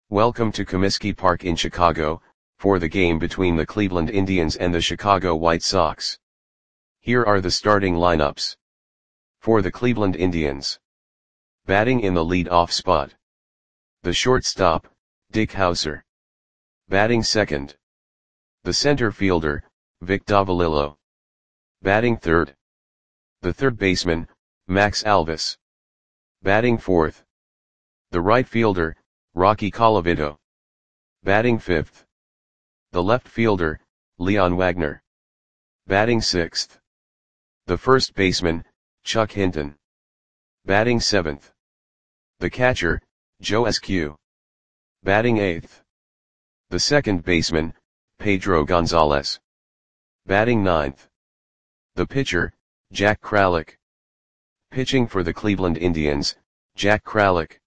Welcome to Comiskey Park in Chicago, for the game between the Cleveland Indians and the Chicago White Sox. Here are the starting lineups. For the Cleveland Indians. Batting in the lead-off spot. The shortstop, Dick Howser. Batting second. The center fielder, Vic Davalillo. Batting third. The third baseman, Max Alvis. Batting fourth. The right fielder, Rocky Colavito. Batting fifth. The left fielder, Leon Wagner. Batting sixth. The first baseman, Chuck Hinton. Batting seventh. The catcher, Joe Eskew. Batting eighth. The second baseman, Pedro Gonzalez. Batting ninth. The pitcher, Jack Kralik. Pitching for the Cleveland Indians, Jack Kralik.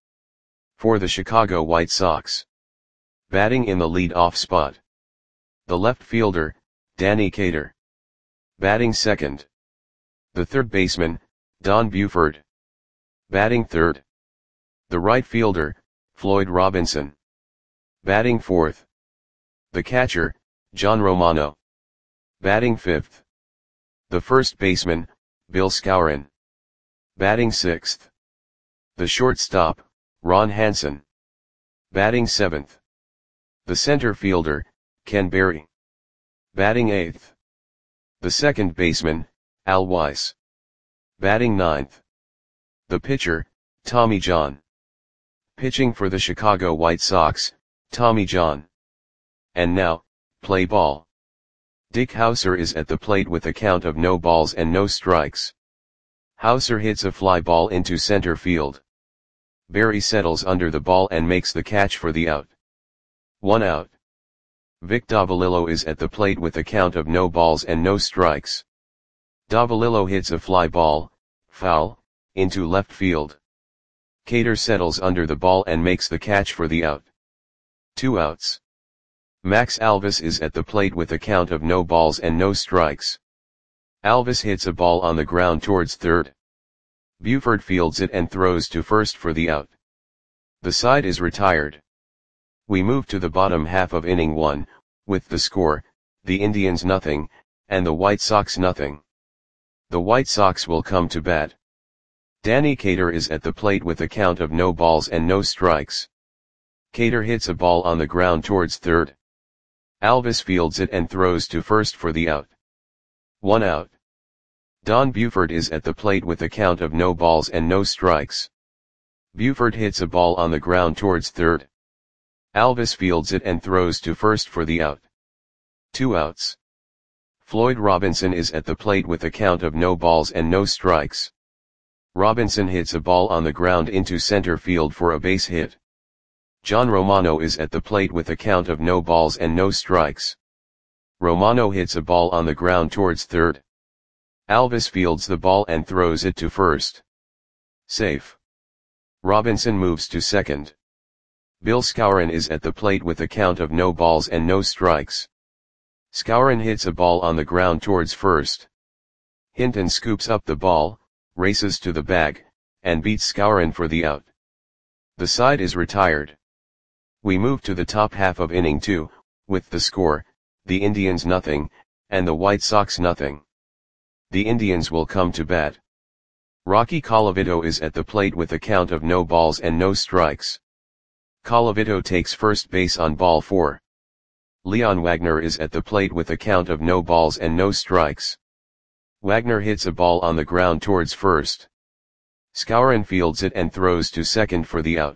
For the Chicago White Sox. Batting in the lead-off spot. The left fielder, Danny Cater. Batting second. The third baseman, Don Buford. Batting third. The right fielder, Floyd Robinson. Batting fourth. The catcher, John Romano. Batting fifth. The first baseman, Bill Skowron. Batting sixth. The shortstop, Ron Hansen. Batting seventh. The center fielder, Ken Berry. Batting eighth. The second baseman, Al Weiss. Batting ninth. The pitcher, Tommy John. Pitching for the Chicago White Sox, Tommy John. And now, play ball. Dick Howser is at the plate with a count of no balls and no strikes. Howser hits a fly ball into center field. Berry settles under the ball and makes the catch for the out. 1 out. Vic Davalillo is at the plate with a count of no balls and no strikes. Davalillo hits a fly ball, foul, into left field. Cater settles under the ball and makes the catch for the out. 2 outs. Max Alvis is at the plate with a count of no balls and no strikes. Alvis hits a ball on the ground towards third. Buford fields it and throws to first for the out. The side is retired. We move to the bottom half of inning 1, with the score, the Indians nothing, and the White Sox nothing. The White Sox will come to bat. Danny Cater is at the plate with a count of no balls and no strikes. Cater hits a ball on the ground towards third. Alvis fields it and throws to first for the out. 1 out. Don Buford is at the plate with a count of no balls and no strikes. Buford hits a ball on the ground towards third. Alvis fields it and throws to first for the out. 2 outs. Floyd Robinson is at the plate with a count of no balls and no strikes. Robinson hits a ball on the ground into center field for a base hit. John Romano is at the plate with a count of no balls and no strikes. Romano hits a ball on the ground towards third. Alvis fields the ball and throws it to first. Safe. Robinson moves to second. Bill Skowron is at the plate with a count of no balls and no strikes. Skowron hits a ball on the ground towards first. Hinton scoops up the ball, races to the bag, and beats Skowron for the out. The side is retired. We move to the top half of inning 2, with the score, the Indians nothing, and the White Sox nothing. The Indians will come to bat. Rocky Colavito is at the plate with a count of no balls and no strikes. Colavito takes first base on ball 4. Leon Wagner is at the plate with a count of no balls and no strikes. Wagner hits a ball on the ground towards first. Skowron fields it and throws to second for the out.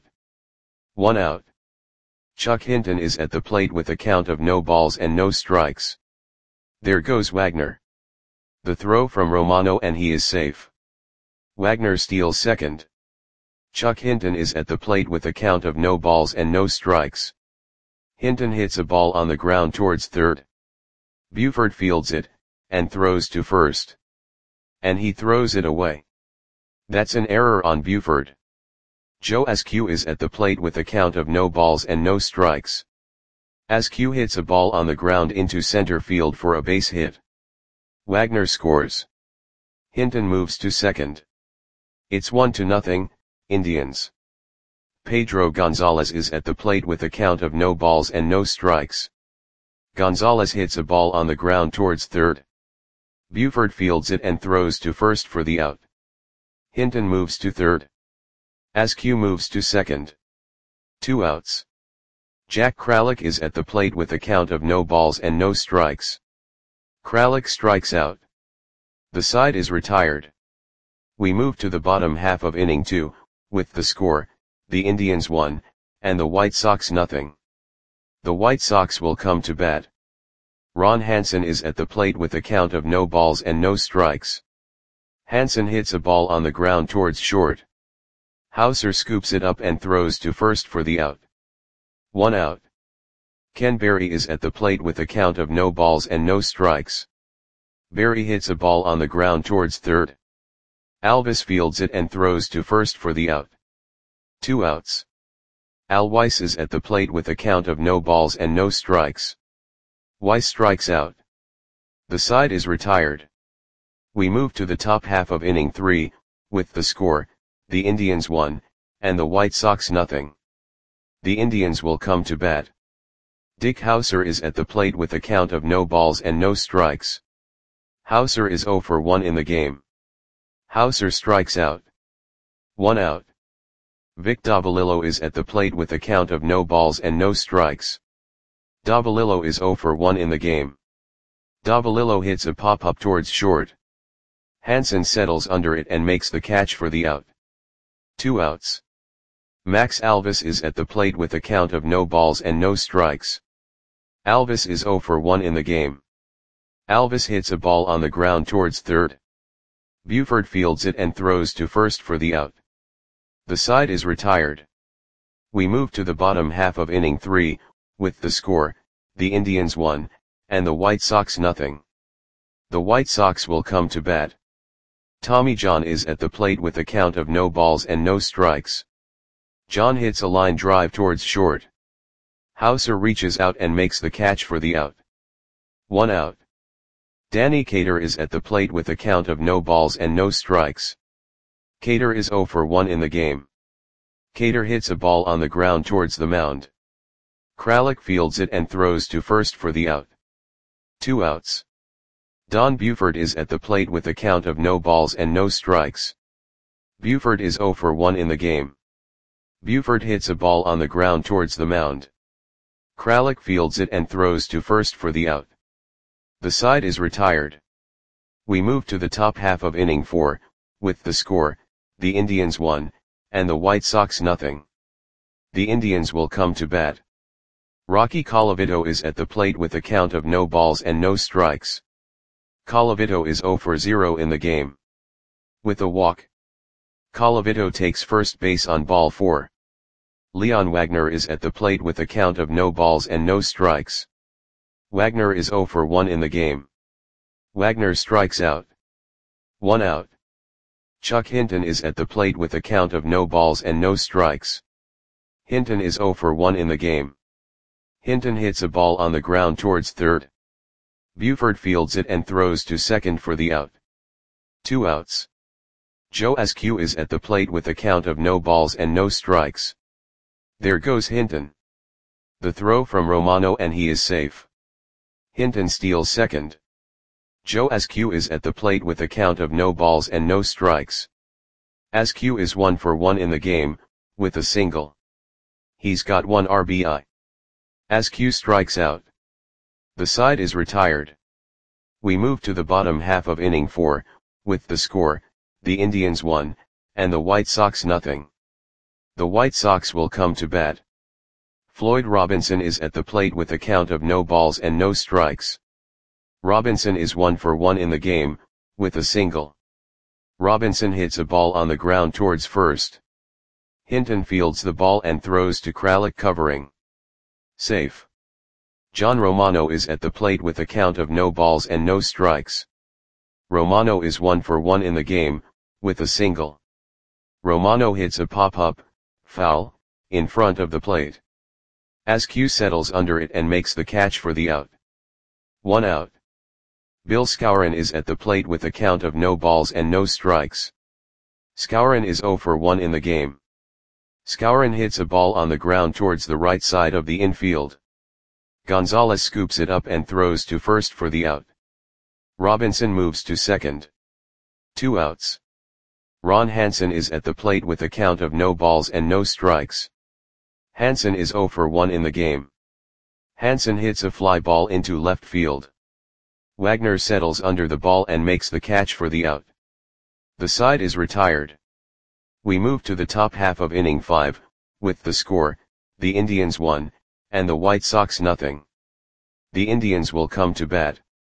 1 out. Chuck Hinton is at the plate with a count of no balls and no strikes. There goes Wagner. The throw from Romano and he is safe. Wagner steals second. Chuck Hinton is at the plate with a count of no balls and no strikes. Hinton hits a ball on the ground towards third. Buford fields it, and throws to first. And he throws it away. That's an error on Buford. Joe Eskew is at the plate with a count of no balls and no strikes. Eskew hits a ball on the ground into center field for a base hit. Wagner scores. Hinton moves to second. It's 1-0, Indians. Pedro Gonzalez is at the plate with a count of no balls and no strikes. Gonzalez hits a ball on the ground towards third. Buford fields it and throws to first for the out. Hinton moves to third. Askew moves to second. 2 outs. Jack Kralik is at the plate with a count of no balls and no strikes. Kralik strikes out. The side is retired. We move to the bottom half of inning 2, with the score, the Indians 1, and the White Sox nothing. The White Sox will come to bat. Ron Hansen is at the plate with a count of no balls and no strikes. Hansen hits a ball on the ground towards short. Hauser scoops it up and throws to first for the out. 1 out. Ken Berry is at the plate with a count of no balls and no strikes. Berry hits a ball on the ground towards third. Alvis fields it and throws to first for the out. 2 outs. Al Weiss is at the plate with a count of no balls and no strikes. Weiss strikes out. The side is retired. We move to the top half of inning 3, with the score, the Indians 1, and the White Sox nothing. The Indians will come to bat. Dick Hauser is at the plate with a count of no balls and no strikes. Hauser is 0 for 1 in the game. Hauser strikes out. 1 out. Vic Davalillo is at the plate with a count of no balls and no strikes. Davalillo is 0 for 1 in the game. Davalillo hits a pop-up towards short. Hansen settles under it and makes the catch for the out. 2 outs. Max Alvis is at the plate with a count of no balls and no strikes. Alvis is 0 for 1 in the game. Alvis hits a ball on the ground towards third. Buford fields it and throws to first for the out. The side is retired. We move to the bottom half of inning 3, with the score, the Indians 1, and the White Sox nothing. The White Sox will come to bat. Tommy John is at the plate with a count of no balls and no strikes. John hits a line drive towards short. Hauser reaches out and makes the catch for the out. 1 out. Danny Cater is at the plate with a count of no balls and no strikes. Cater is 0 for 1 in the game. Cater hits a ball on the ground towards the mound. Kralik fields it and throws to first for the out. 2 outs. Don Buford is at the plate with a count of no balls and no strikes. Buford is 0 for 1 in the game. Buford hits a ball on the ground towards the mound. Kralik fields it and throws to first for the out. The side is retired. We move to the top half of inning 4, with the score, the Indians 1, and the White Sox nothing. The Indians will come to bat. Rocky Colavito is at the plate with a count of no balls and no strikes. Colavito is 0 for 0 in the game. With a walk. Colavito takes first base on ball 4. Leon Wagner is at the plate with a count of no balls and no strikes. Wagner is 0 for 1 in the game. Wagner strikes out. 1 out. Chuck Hinton is at the plate with a count of no balls and no strikes. Hinton is 0 for 1 in the game. Hinton hits a ball on the ground towards third. Buford fields it and throws to second for the out. 2 outs. Joe Askew is at the plate with a count of no balls and no strikes. There goes Hinton. The throw from Romano and he is safe. Hinton steals second. Joe Askew is at the plate with a count of no balls and no strikes. Askew is 1 for 1 in the game, with a single. He's got 1 RBI. Askew strikes out. The side is retired. We move to the bottom half of inning 4, with the score, the Indians 1, and the White Sox nothing. The White Sox will come to bat. Floyd Robinson is at the plate with a count of no balls and no strikes. Robinson is 1 for 1 in the game, with a single. Robinson hits a ball on the ground towards first. Hinton fields the ball and throws to Kralik covering. Safe. John Romano is at the plate with a count of no balls and no strikes. Romano is 1 for 1 in the game, with a single. Romano hits a pop-up, foul, in front of the plate. Askew settles under it and makes the catch for the out. 1 out. Bill Skowron is at the plate with a count of no balls and no strikes. Skowron is 0 for 1 in the game. Skowron hits a ball on the ground towards the right side of the infield. Gonzalez scoops it up and throws to first for the out. Robinson moves to second. 2 outs. Ron Hansen is at the plate with a count of no balls and no strikes. Hansen is 0 for 1 in the game. Hansen hits a fly ball into left field. Wagner settles under the ball and makes the catch for the out. The side is retired. We move to the top half of inning 5, with the score, the Indians 1, and the White Sox nothing. The Indians will come to bat.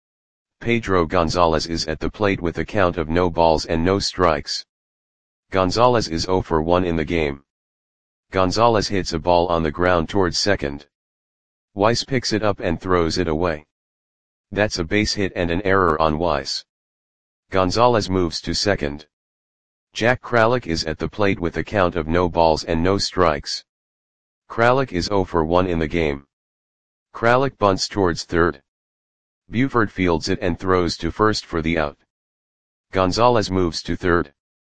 Pedro Gonzalez is at the plate with a count of no balls and no strikes. Gonzalez is 0 for 1 in the game. Gonzalez hits a ball on the ground towards second. Weiss picks it up and throws it away. That's a base hit and an error on Weiss. Gonzalez moves to second. Jack Kralik is at the plate with a count of no balls and no strikes. Kralik is 0 for 1 in the game. Kralik bunts towards third. Buford fields it and throws to first for the out. Gonzalez moves to third.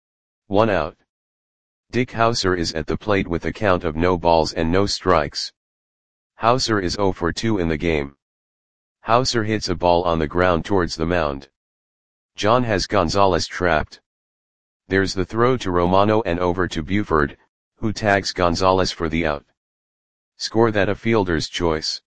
1 out. Dick Hauser is at the plate with a count of no balls and no strikes. Hauser is 0 for 2 in the game. Hauser hits a ball on the ground towards the mound. John has Gonzalez trapped. There's the throw to Romano and over to Buford, who tags Gonzalez for the out. Score that a fielder's choice.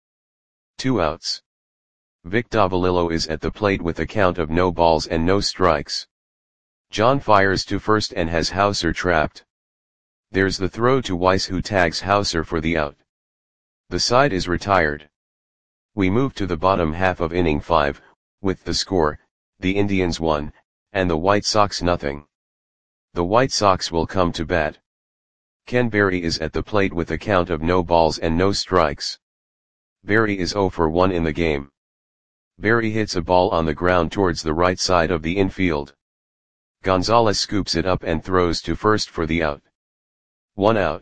2 outs. Vic Davalillo is at the plate with a count of no balls and no strikes. John fires to first and has Hauser trapped. There's the throw to Weiss who tags Hauser for the out. The side is retired. We move to the bottom half of inning 5, with the score, the Indians 1, and the White Sox nothing. The White Sox will come to bat. Ken Berry is at the plate with a count of no balls and no strikes. Berry is 0 for 1 in the game. Berry hits a ball on the ground towards the right side of the infield. Gonzalez scoops it up and throws to first for the out. 1 out.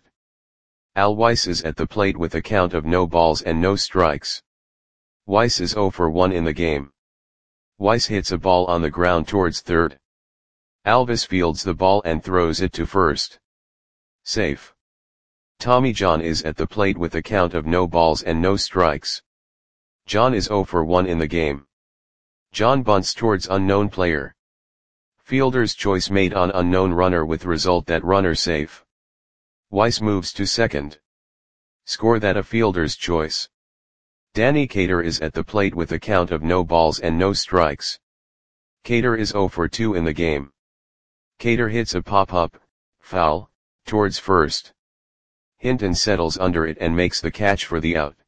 Al Weiss is at the plate with a count of no balls and no strikes. Weiss is 0 for 1 in the game. Weiss hits a ball on the ground towards third. Alvis fields the ball and throws it to first. Safe. Tommy John is at the plate with a count of no balls and no strikes. John is 0 for 1 in the game. John bunts towards unknown player. Fielder's choice made on unknown runner with result that runner safe. Weiss moves to second. Score that a fielder's choice. Danny Cater is at the plate with a count of no balls and no strikes. Cater is 0 for 2 in the game. Cater hits a pop-up, foul, towards first. Hinton settles under it and makes the catch for the out.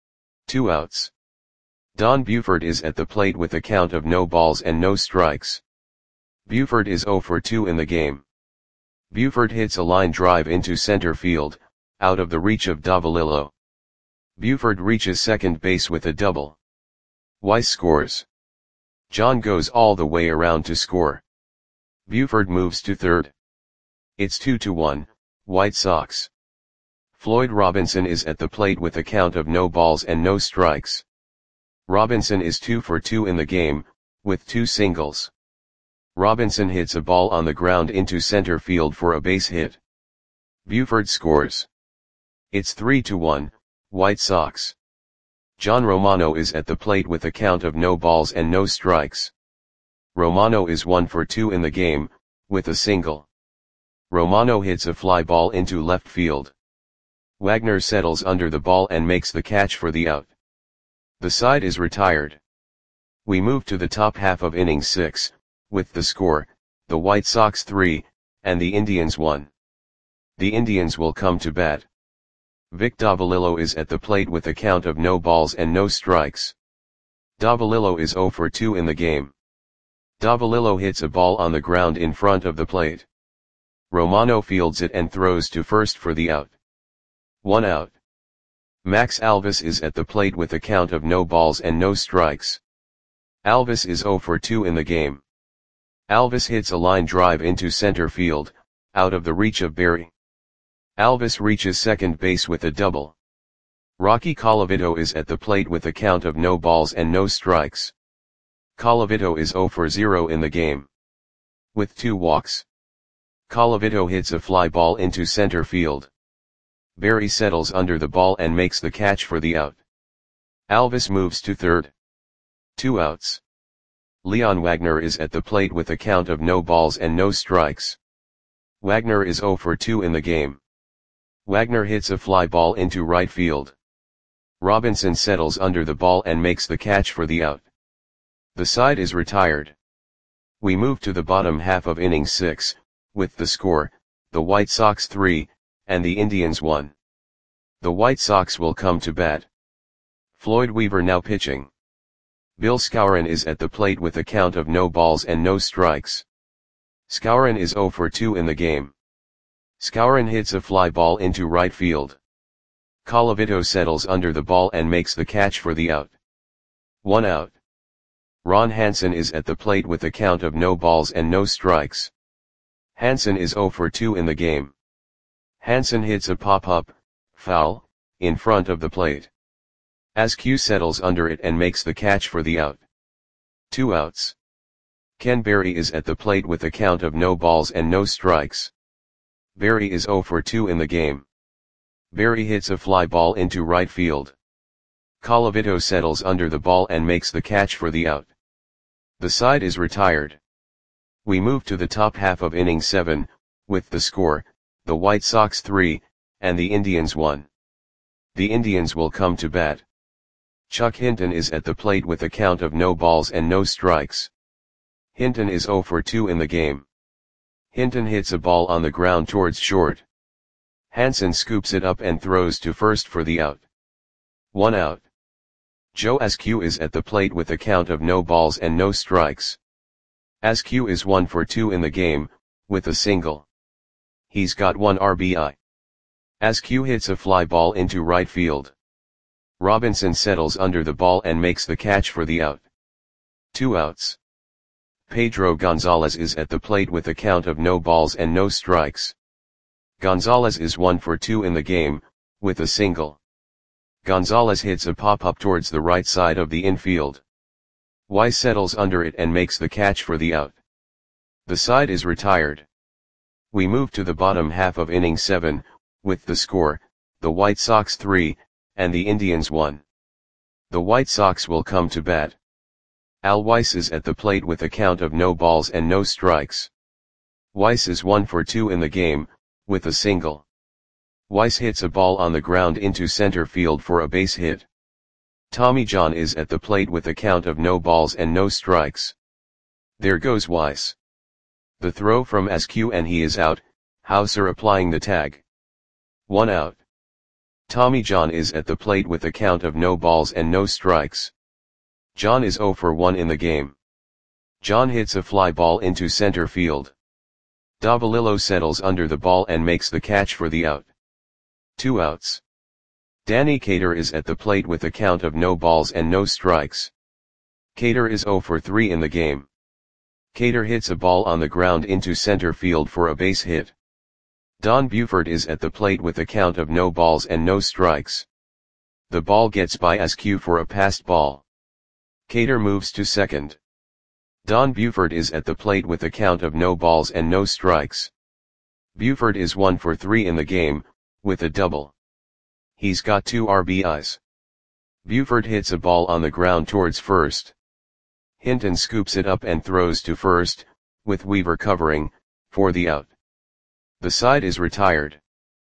2 outs. Don Buford is at the plate with a count of no balls and no strikes. Buford is 0 for 2 in the game. Buford hits a line drive into center field, out of the reach of Davalillo. Buford reaches second base with a double. Weiss scores. John goes all the way around to score. Buford moves to third. It's 2-1, White Sox. Floyd Robinson is at the plate with a count of no balls and no strikes. Robinson is 2 for 2 in the game, with 2 singles. Robinson hits a ball on the ground into center field for a base hit. Buford scores. It's 3-1, White Sox. John Romano is at the plate with a count of no balls and no strikes. Romano is 1 for 2 in the game, with a single. Romano hits a fly ball into left field. Wagner settles under the ball and makes the catch for the out. The side is retired. We move to the top half of inning 6, with the score, the White Sox 3, and the Indians 1. The Indians will come to bat. Vic Davalillo is at the plate with a count of no balls and no strikes. Davalillo is 0 for 2 in the game. Davalillo hits a ball on the ground in front of the plate. Romano fields it and throws to first for the out. 1 out. Max Alvis is at the plate with a count of no balls and no strikes. Alvis is 0 for 2 in the game. Alvis hits a line drive into center field, out of the reach of Berry. Alvis reaches second base with a double. Rocky Colavito is at the plate with a count of no balls and no strikes. Colavito is 0 for 0 in the game. With 2 walks. Colavito hits a fly ball into center field. Barry settles under the ball and makes the catch for the out. Alvis moves to third. 2 outs. Leon Wagner is at the plate with a count of no balls and no strikes. Wagner is 0 for 2 in the game. Wagner hits a fly ball into right field. Robinson settles under the ball and makes the catch for the out. The side is retired. We move to the bottom half of inning 6, with the score, the White Sox 3, and the Indians 1. The White Sox will come to bat. Floyd Weaver now pitching. Bill Skowron is at the plate with a count of no balls and no strikes. Skowron is 0 for 2 in the game. Skowron hits a fly ball into right field. Colavito settles under the ball and makes the catch for the out. 1 out. Ron Hansen is at the plate with a count of no balls and no strikes. Hansen is 0 for 2 in the game. Hansen hits a pop-up, foul, in front of the plate. Askew settles under it and makes the catch for the out. 2 outs. Ken Berry is at the plate with a count of no balls and no strikes. Berry is 0 for 2 in the game. Berry hits a fly ball into right field. Colavito settles under the ball and makes the catch for the out. The side is retired. We move to the top half of inning 7, with the score, the White Sox 3, and the Indians 1. The Indians will come to bat. Chuck Hinton is at the plate with a count of no balls and no strikes. Hinton is 0 for 2 in the game. Hinton hits a ball on the ground towards short. Hansen scoops it up and throws to first for the out. 1 out. Joe Askew is at the plate with a count of no balls and no strikes. Askew is 1 for 2 in the game, with a single. He's got 1 RBI. Askew hits a fly ball into right field. Robinson settles under the ball and makes the catch for the out. 2 outs. Pedro Gonzalez is at the plate with a count of no balls and no strikes. Gonzalez is 1 for 2 in the game, with a single. Gonzalez hits a pop-up towards the right side of the infield. Weiss settles under it and makes the catch for the out. The side is retired. We move to the bottom half of inning 7, with the score, the White Sox 3, and the Indians 1. The White Sox will come to bat. Al Weiss is at the plate with a count of no balls and no strikes. Weiss is 1 for 2 in the game, with a single. Weiss hits a ball on the ground into center field for a base hit. Tommy John is at the plate with a count of no balls and no strikes. There goes Weiss. The throw from Askew and he is out, Hauser applying the tag. 1 out. Tommy John is at the plate with a count of no balls and no strikes. John is 0 for 1 in the game. John hits a fly ball into center field. Davalillo settles under the ball and makes the catch for the out. 2 outs. Danny Cater is at the plate with a count of no balls and no strikes. Cater is 0 for 3 in the game. Cater hits a ball on the ground into center field for a base hit. Don Buford is at the plate with a count of no balls and no strikes. The ball gets by Askew for a passed ball. Cater moves to second. Don Buford is at the plate with a count of no balls and no strikes. Buford is 1 for 3 in the game, with a double. He's got 2 RBIs. Buford hits a ball on the ground towards first. Hinton scoops it up and throws to first, with Weaver covering, for the out. The side is retired.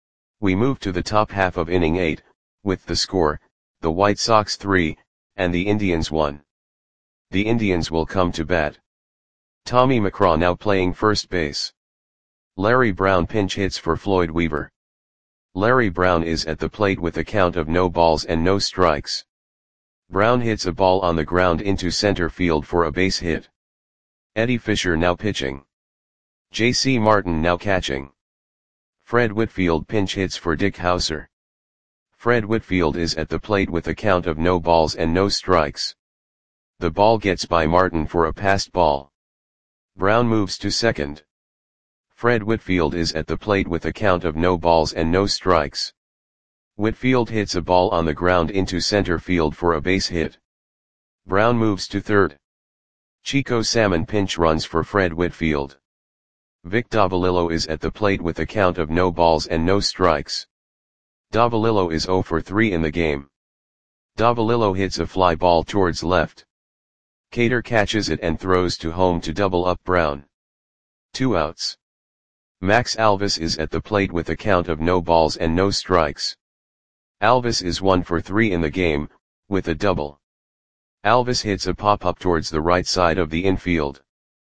We move to the top half of inning 8, with the score, the White Sox 3, and the Indians 1. The Indians will come to bat. Tommy McCraw now playing first base. Larry Brown pinch hits for Floyd Weaver. Larry Brown is at the plate with a count of no balls and no strikes. Brown hits a ball on the ground into center field for a base hit. Eddie Fisher now pitching. J.C. Martin now catching. Fred Whitfield pinch hits for Dick Hauser. Fred Whitfield is at the plate with a count of no balls and no strikes. The ball gets by Martin for a passed ball. Brown moves to second. Fred Whitfield is at the plate with a count of no balls and no strikes. Whitfield hits a ball on the ground into center field for a base hit. Brown moves to third. Chico Salmon pinch runs for Fred Whitfield. Vic Davalillo is at the plate with a count of no balls and no strikes. Davalillo is 0 for 3 in the game. Davalillo hits a fly ball towards left. Cater catches it and throws to home to double up Brown. 2 outs. Max Alvis is at the plate with a count of no balls and no strikes. Alvis is 1 for 3 in the game, with a double. Alvis hits a pop-up towards the right side of the infield.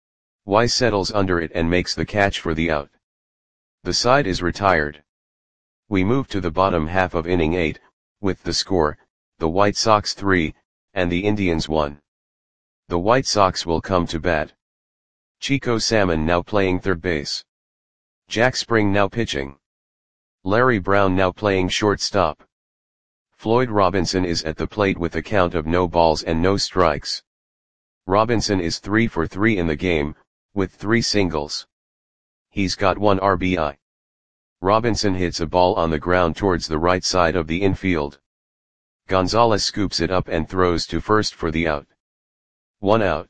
Y settles under it and makes the catch for the out. The side is retired. We move to the bottom half of inning 8, with the score, the White Sox 3, and the Indians 1. The White Sox will come to bat. Chico Salmon now playing third base. Jack Spring now pitching. Larry Brown now playing shortstop. Floyd Robinson is at the plate with a count of no balls and no strikes. Robinson is 3 for 3 in the game, with 3 singles. He's got 1 RBI. Robinson hits a ball on the ground towards the right side of the infield. Gonzalez scoops it up and throws to first for the out. 1 out.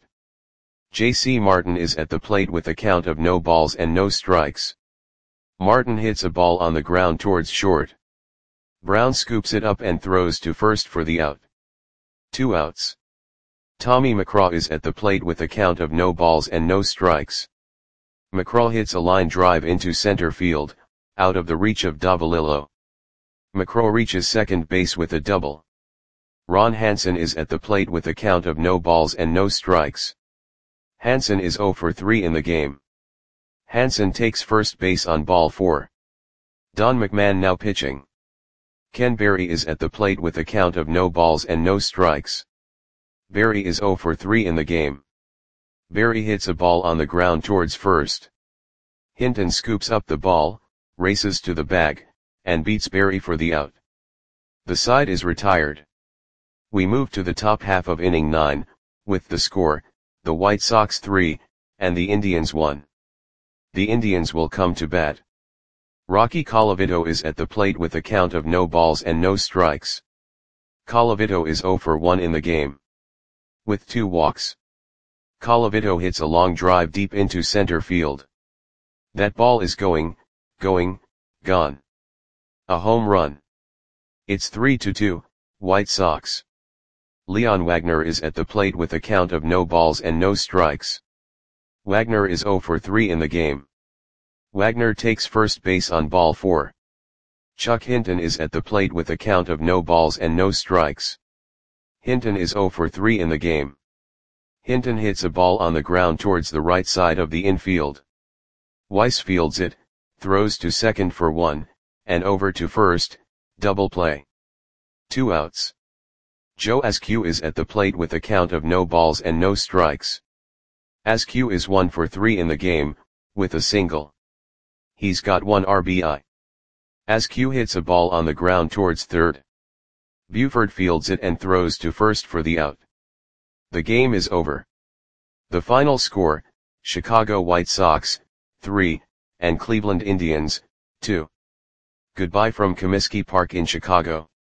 J.C. Martin is at the plate with a count of no balls and no strikes. Martin hits a ball on the ground towards short. Brown scoops it up and throws to first for the out. 2 outs. Tommy McCraw is at the plate with a count of no balls and no strikes. McCraw hits a line drive into center field, out of the reach of Davalillo. McCraw reaches second base with a double. Ron Hansen is at the plate with a count of no balls and no strikes. Hansen is 0 for 3 in the game. Hansen takes first base on ball 4. Don McMahon now pitching. Ken Berry is at the plate with a count of no balls and no strikes. Berry is 0 for 3 in the game. Berry hits a ball on the ground towards first. Hinton scoops up the ball, races to the bag, and beats Berry for the out. The side is retired. We move to the top half of inning 9, with the score, the White Sox 3, and the Indians 1. The Indians will come to bat. Rocky Colavito is at the plate with a count of no balls and no strikes. Colavito is 0 for 1 in the game. With 2 walks. Colavito hits a long drive deep into center field. That ball is going, gone. A home run. It's 3-2, White Sox. Leon Wagner is at the plate with a count of no balls and no strikes. Wagner is 0 for 3 in the game. Wagner takes first base on ball 4. Chuck Hinton is at the plate with a count of no balls and no strikes. Hinton is 0 for 3 in the game. Hinton hits a ball on the ground towards the right side of the infield. Weiss fields it, throws to second for 1, and over to first, double play. 2 outs. Joe Askew is at the plate with a count of no balls and no strikes. Askew is 1 for 3 in the game, with a single. He's got 1 RBI. Askew hits a ball on the ground towards third. Buford fields it and throws to first for the out. The game is over. The final score, Chicago White Sox, 3, and Cleveland Indians, 2. Goodbye from Comiskey Park in Chicago.